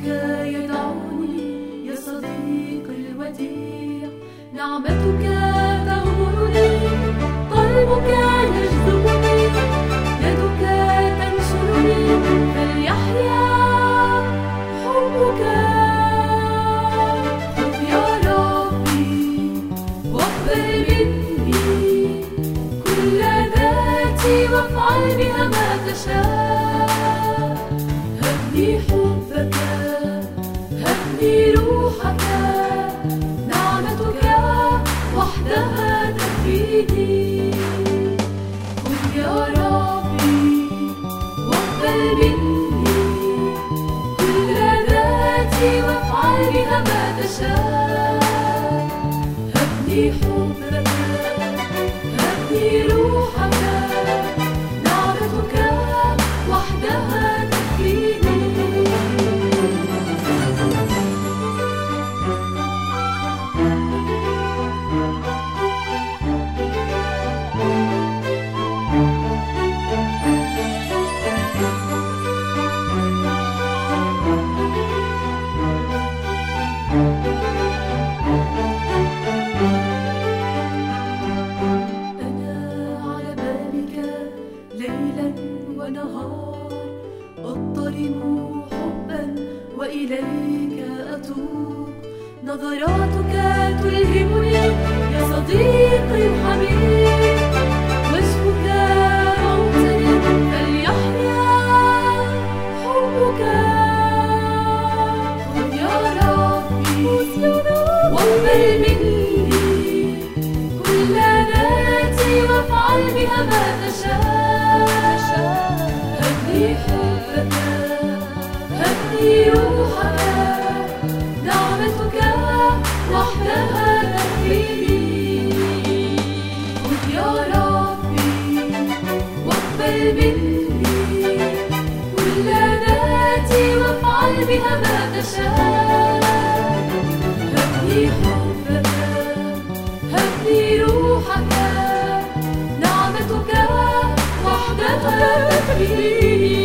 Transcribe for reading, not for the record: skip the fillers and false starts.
يدعوني يا صديقي الوديع، نعمتك تغمرني، قلبك يجذبني، يدك تنشرني، فليحيا حبك. خذ يا ربي واقبل مني كل ذاتي، وافعل بها ما تشاء. هبني حبك، هبني روحك، نعمتك وحدها تكفيني. خذ يا ربي واقبل مني كل ذاتي، وافعل بها ما تشاء. هبني حبك، هبني روحك، نعمتك وحدها تكفيني. ليلا ونهار أضطرم حبا وإليك أتوب، نظراتك تلهمني يا صديقي الحبيب، وجهك موطني، فليحيا حبك. خذ يا ربي واقبل مني كل ذاتي، وافعل بها ما تشاء. هبني حبك، هبني روحك، نعمتك وحدها تكفيني. خذ يا ربي واقبل مني كل ذاتي، وافعل بها ما تشاء. هبني حبك، هبني روحك، نعمتك وحدها تكفيني.